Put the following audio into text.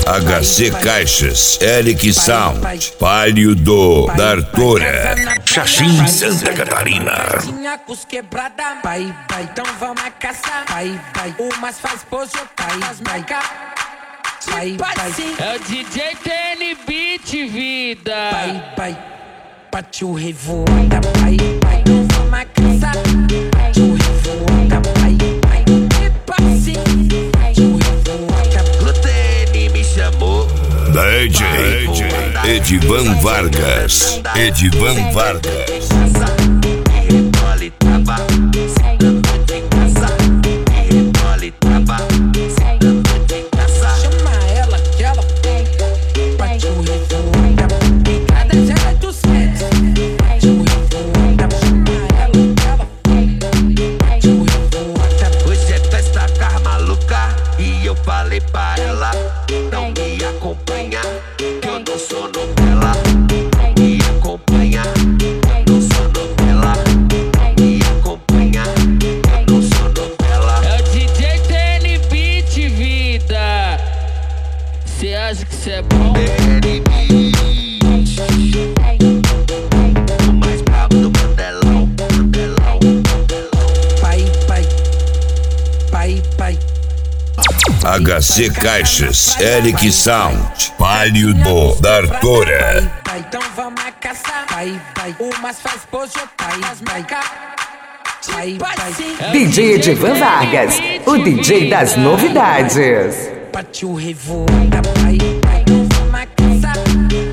HC Caixas, Eric Sound, Palio do Dartora, Xaxim, Santa Catarina. Vai, então vamos caçar. Vai, umas faz pose, faz marca. Vai, é o DJ TN Beat, vida. Vai, bate o revoada. Vai, então vamos caçar. Bate o revoada. Vai, O TN me chamou. DJ Edivan Vargas, Edivan Vargas. Rebole, trava, dando de caça. Rebole, trava, dando de caça. chama ela que ela bate o revoada. Cada zero dos pés. Bate o revoada. Chama ela que ela bate o revoada. Hoje é festa com as maluca. E eu falei pra ela, não me acompanha, que eu não sou novela. Não me acompanha, eu não sou novela. Não me acompanha, eu não sou novela. É o DJ TN Beat, vida. Cê acha que cê é bom? TN Beat, o mais brabo do Mandelão, Mandelão, Mandelão. Vai. HC Caixas, Eric Sound, Palio do Dartora. Vai, então vamos caçar. Vai, umas faz pose, faz marca. Vai, DJ Edivan Vargas, o DJ das novidades. bate o revoada. Vai, então vamos caçar.